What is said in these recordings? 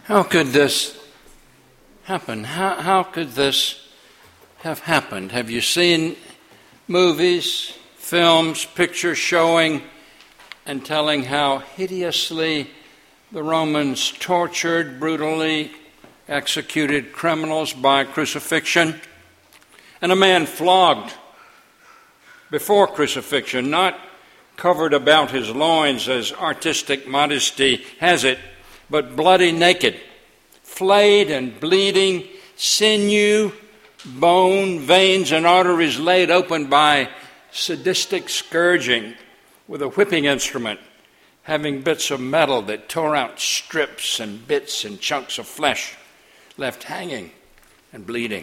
How could this happen? How could this have happened? Have you seen movies, films, pictures showing and telling how hideously the Romans tortured, brutally executed criminals by crucifixion? And a man flogged before crucifixion, not covered about his loins as artistic modesty has it, but bloody naked, flayed and bleeding, sinew, bone, veins, and arteries laid open by sadistic scourging with a whipping instrument, having bits of metal that tore out strips and bits and chunks of flesh, left hanging and bleeding.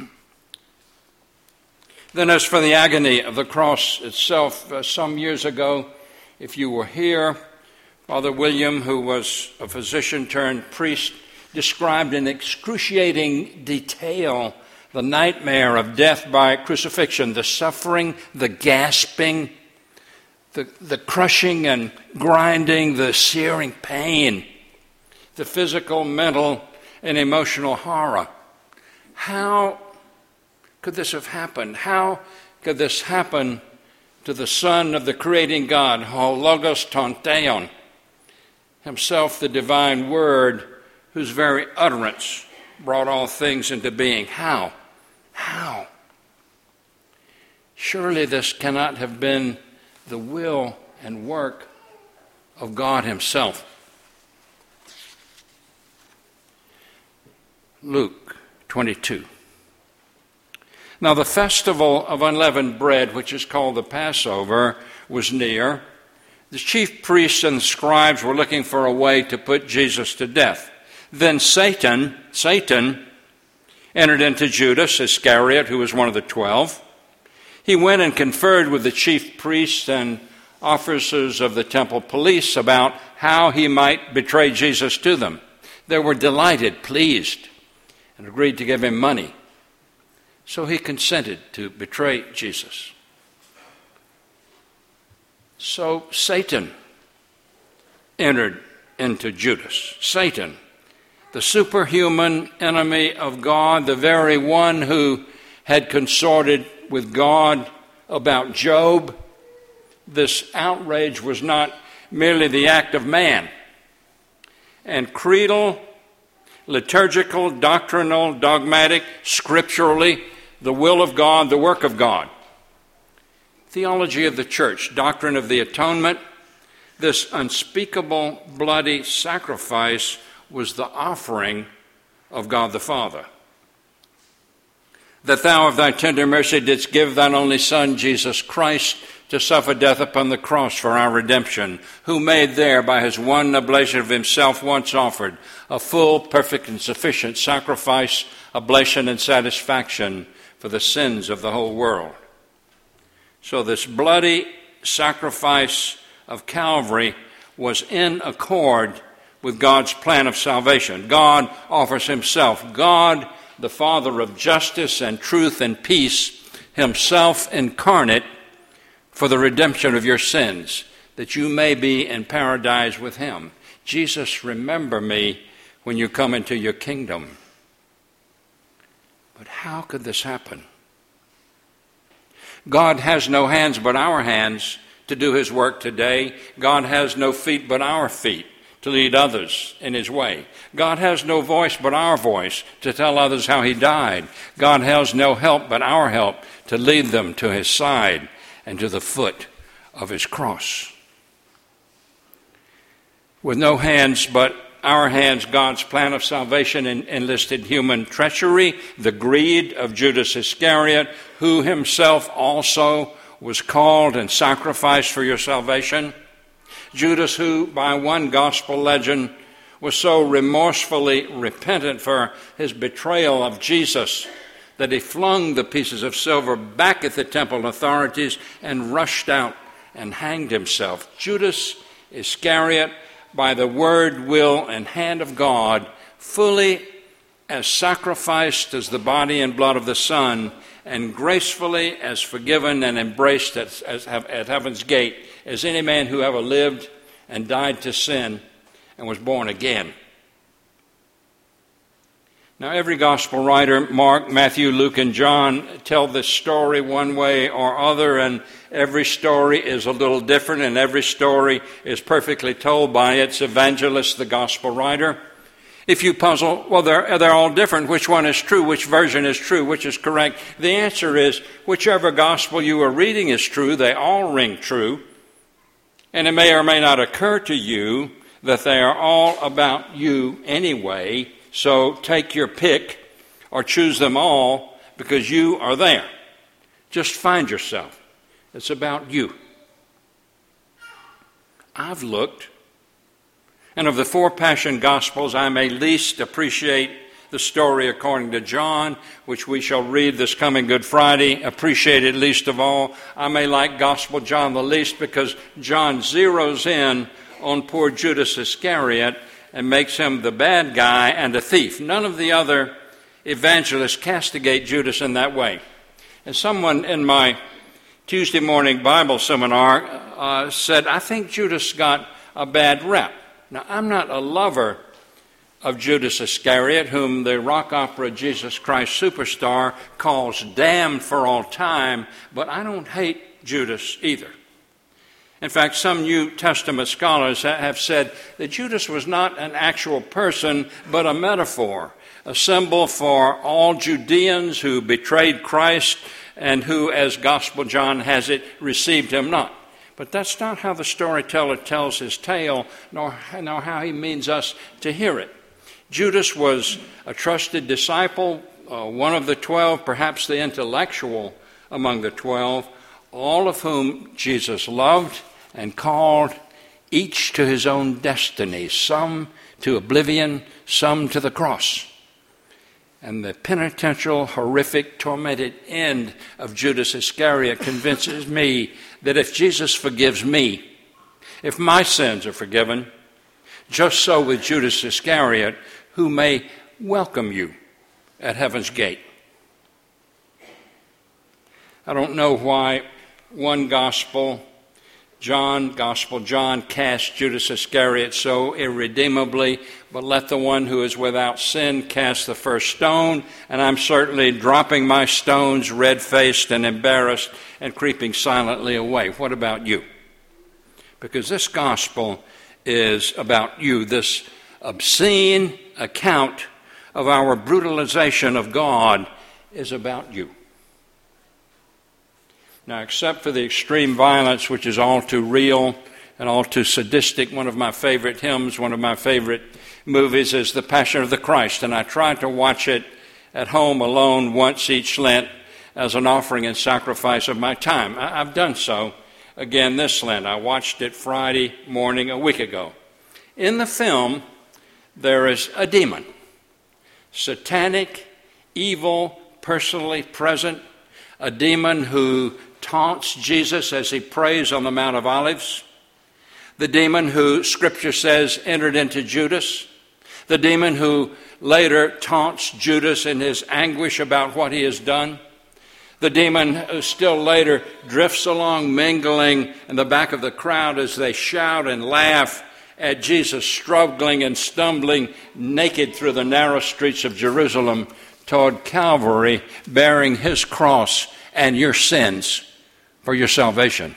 Then as for the agony of the cross itself, some years ago, if you were here, Father William, who was a physician turned priest, described in excruciating detail the nightmare of death by crucifixion, the suffering, the gasping, the crushing and grinding, the searing pain, the physical, mental, and emotional horror. How could this have happened? How could this happen to the Son of the creating God, ho logos ton theon, himself the divine Word, whose very utterance brought all things into being? How? How? Surely this cannot have been the will and work of God himself. Luke 22. Now the festival of unleavened bread, which is called the Passover, was near. The chief priests and the scribes were looking for a way to put Jesus to death. Then Satan entered into Judas Iscariot, who was one of the 12. He went and conferred with the chief priests and officers of the temple police about how he might betray Jesus to them. They were delighted, pleased, and agreed to give him money. So he consented to betray Jesus. So Satan entered into Judas. Satan, the superhuman enemy of God, the very one who had consorted with God about Job. This outrage was not merely the act of man. And creedal, liturgical, doctrinal, dogmatic, scripturally, the will of God, the work of God. Theology of the church, doctrine of the atonement, this unspeakable bloody sacrifice was the offering of God the Father. That thou of thy tender mercy didst give thine only Son, Jesus Christ, to suffer death upon the cross for our redemption, who made there by his one oblation of himself once offered a full, perfect, and sufficient sacrifice, oblation, and satisfaction for the sins of the whole world. So this bloody sacrifice of Calvary was in accord with God's plan of salvation. God offers himself, God, the Father of justice and truth and peace, himself incarnate for the redemption of your sins, that you may be in paradise with him. Jesus, remember me when you come into your kingdom. But how could this happen? God has no hands but our hands to do his work today. God has no feet but our feet to lead others in his way. God has no voice but our voice to tell others how he died. God has no help but our help to lead them to his side and to the foot of his cross. With no hands but our hands, God's plan of salvation enlisted human treachery, the greed of Judas Iscariot, who himself also was called and sacrificed for your salvation. Judas, who by one gospel legend was so remorsefully repentant for his betrayal of Jesus that he flung the pieces of silver back at the temple authorities and rushed out and hanged himself. Judas Iscariot, by the word, will, and hand of God, fully as sacrificed as the body and blood of the Son, and gracefully as forgiven and embraced at heaven's gate as any man who ever lived and died to sin and was born again. Now, every gospel writer, Mark, Matthew, Luke, and John, tell this story one way or other, and every story is a little different, and every story is perfectly told by its evangelist, the gospel writer. If you puzzle, well, they're all different. Which one is true? Which version is true? Which is correct? The answer is, whichever gospel you are reading is true. They all ring true. And it may or may not occur to you that they are all about you anyway. So take your pick or choose them all because you are there. Just find yourself. It's about you. I've looked. And of the four Passion Gospels, I may least appreciate the story according to John, which we shall read this coming Good Friday, appreciate it least of all. I may like Gospel John the least because John zeroes in on poor Judas Iscariot and makes him the bad guy and a thief. None of the other evangelists castigate Judas in that way. And someone in my Tuesday morning Bible seminar said, I think Judas got a bad rep. Now, I'm not a lover of Judas Iscariot, whom the rock opera Jesus Christ Superstar calls damned for all time, but I don't hate Judas either. In fact, some New Testament scholars have said that Judas was not an actual person, but a metaphor, a symbol for all Judeans who betrayed Christ and who, as Gospel John has it, received him not. But that's not how the storyteller tells his tale, nor how he means us to hear it. Judas was a trusted disciple, one of the 12, perhaps the intellectual among the 12, all of whom Jesus loved and called, each to his own destiny, some to oblivion, some to the cross. And the penitential, horrific, tormented end of Judas Iscariot convinces me that if Jesus forgives me, if my sins are forgiven, just so with Judas Iscariot, who may welcome you at heaven's gate. I don't know why one Gospel John, cast Judas Iscariot so irredeemably, but let the one who is without sin cast the first stone, and I'm certainly dropping my stones, red-faced and embarrassed, and creeping silently away. What about you? Because this gospel is about you, this obscene account of our brutalization of God is about you. Now, except for the extreme violence, which is all too real and all too sadistic, one of my favorite hymns, one of my favorite movies is The Passion of the Christ, and I try to watch it at home alone once each Lent as an offering and sacrifice of my time. I've done so again this Lent. I watched it Friday morning a week ago. In the film, there is a demon, satanic, evil, personally present, a demon who taunts Jesus as he prays on the Mount of Olives, the demon who Scripture says entered into Judas, the demon who later taunts Judas in his anguish about what he has done, the demon who still later drifts along mingling in the back of the crowd as they shout and laugh at Jesus struggling and stumbling naked through the narrow streets of Jerusalem toward Calvary, bearing his cross and your sins for your salvation.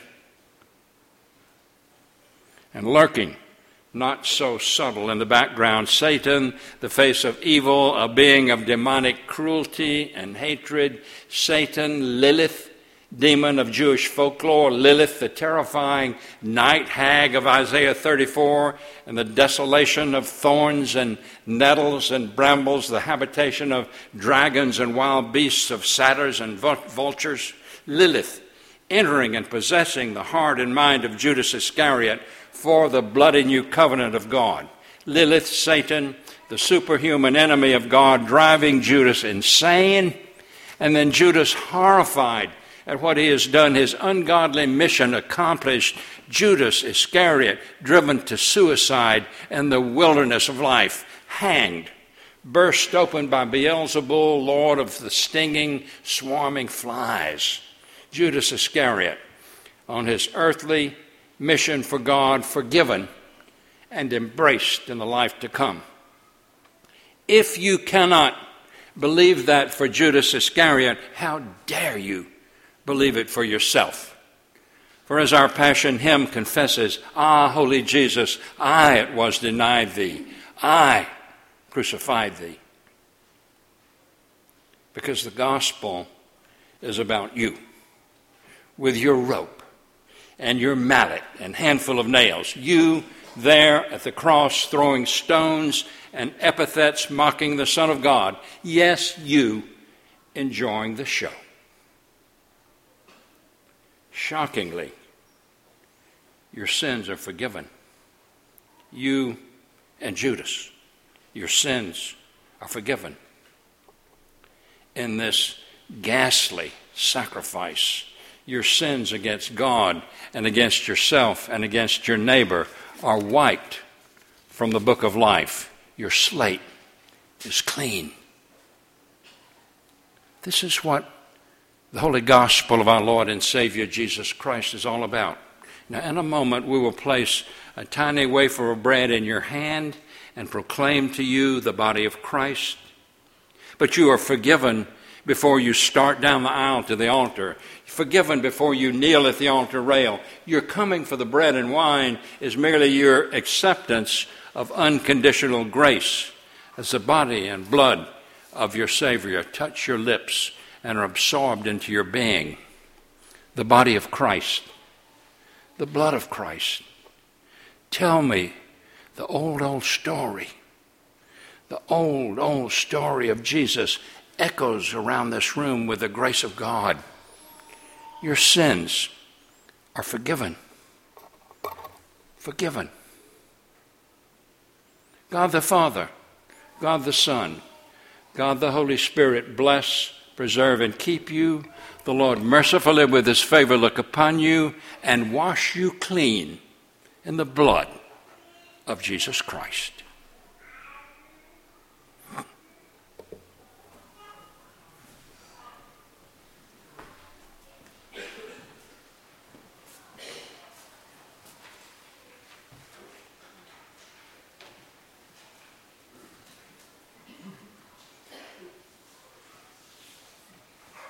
And lurking, not so subtle in the background, Satan, the face of evil, a being of demonic cruelty and hatred. Satan, Lilith, demon of Jewish folklore. Lilith, the terrifying night hag of Isaiah 34, and the desolation of thorns and nettles and brambles, the habitation of dragons and wild beasts, of satyrs and vultures. Lilith, entering and possessing the heart and mind of Judas Iscariot for the bloody new covenant of God. Lilith, Satan, the superhuman enemy of God, driving Judas insane, and then Judas, horrified at what he has done, his ungodly mission accomplished. Judas Iscariot, driven to suicide in the wilderness of life, hanged, burst open by Beelzebul, lord of the stinging, swarming flies. Judas Iscariot, on his earthly mission for God, forgiven and embraced in the life to come. If you cannot believed that for Judas Iscariot, how dare you believe it for yourself? For as our Passion hymn confesses, "Ah, holy Jesus, I it was denied thee. I crucified thee." Because the gospel is about you, with your rope and your mallet and handful of nails. You there at the cross throwing stones and epithets mocking the Son of God. Yes, you enjoying the show. Shockingly, your sins are forgiven. You and Judas, your sins are forgiven. In this ghastly sacrifice, your sins against God and against yourself and against your neighbor are wiped from the book of life. Your slate is clean. This is what the holy gospel of our Lord and Savior Jesus Christ is all about. Now, in a moment, we will place a tiny wafer of bread in your hand and proclaim to you the body of Christ. But you are forgiven before you start down the aisle to the altar. Forgiven before you kneel at the altar rail. Your coming for the bread and wine is merely your acceptance of unconditional grace as the body and blood of your Savior touch your lips and are absorbed into your being. The body of Christ, the blood of Christ. Tell me the old story. The old story of Jesus echoes around this room with the grace of God. Your sins are forgiven. Forgiven. God the Father, God the Son, God the Holy Spirit bless, preserve, and keep you. The Lord mercifully with his favor look upon you and wash you clean in the blood of Jesus Christ.